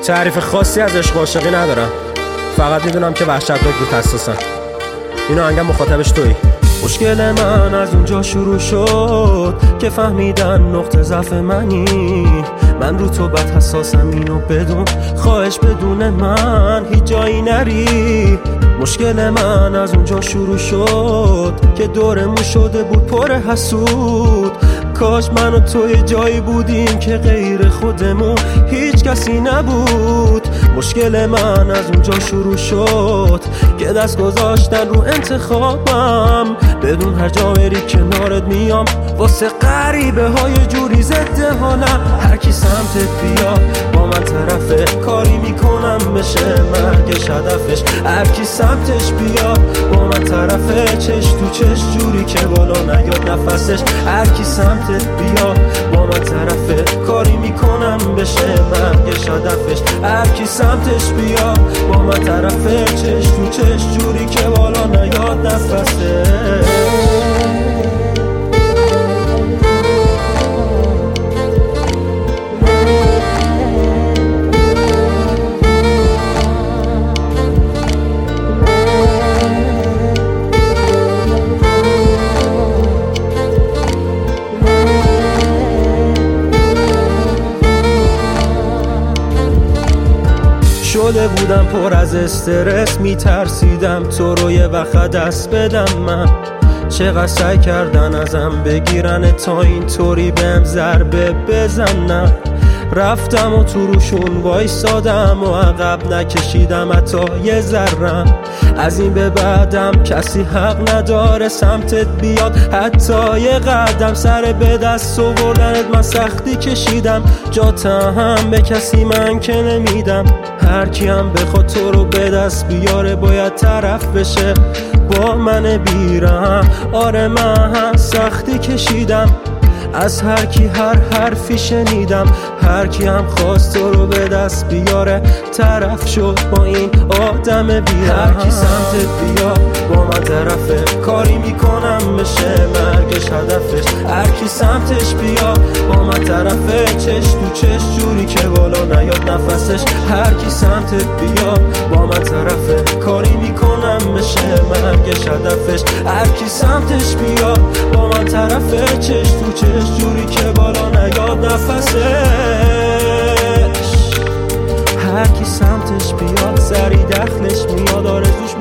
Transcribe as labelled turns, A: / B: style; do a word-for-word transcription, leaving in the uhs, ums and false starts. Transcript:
A: تعریف خاصی از عشق و عاشقی ندارم، فقط میدونم که وحشتناک رو حساسم. اینو انگم مخاطبش تویی. مشکل من از اونجا شروع شد که فهمیدن نقطه ضعف منی. من رو تو بد حساسم، اینو بدون، خواهش بدون من هیچ جایی نری. مشکل من از اونجا شروع شد که دورمون شده بود پر حسود. کاش من و تو یه جایی بودیم که غیر خودمون هیچ کسی نبود. مشکل من از اونجا شروع شد که دست گذاشتن رو انتخابم. بدون هر جا بری کنارت میام، واسه غریبه های جوری ضد حالم. هر کی سمتت بیاد با من طرفه، کاری میکنم بشه مرگش هدفش. هر کی سمتش بیاد با من طرفه، چش تو چش جوری که بالا نیاد نفسش. هر کی سمتت بیاد با من طرفه، کاری میکنم بشه مرگش هدفش. هر کی سمتش بیاد با من طرفه، چش تو چش جوری که بالا نیاد نفسش. شده بودم پر از استرس، میترسیدم تو رو یه وقت دست بدم. من چقدر سعی کردن ازم بگیرن تا اینطوری بهم ضربه بزنن. رفتم و تو روشون وایسادم و عقب نکشیدم حتی یه ذرم. از این به بعدم کسی حق نداره سمتت بیاد حتی یه قدم. سر به دست آوردنت من سختی کشیدم، جاتم هم به کسی من که نمیدم. هر کی هم بخواد تو رو به دست بیاره باید طرف بشه با من بیرم. آره من هم سختی کشیدم، از هر کی هر حرفی شنیدم. هر کی هم خواست تو رو به دست بیاره طرف شد با این آدم بیرم. هر کی سمتت بیاد با من طرفه، کاری میکنم بشه مرگش هدفش. هر کی سمتش بیاد با من طرفه، چش تو چش جوری که بالا نیاد نفسش. هر کی سمتت بیاد با من طرفه، کاری میکنم بشه مرگش هدفش. هر کی سمتش بیاد با من طرفه، چش تو چش جوری که بالا نیاد نفسش. هر کی سمتش بیاد سری دخلش میاد، آرزوش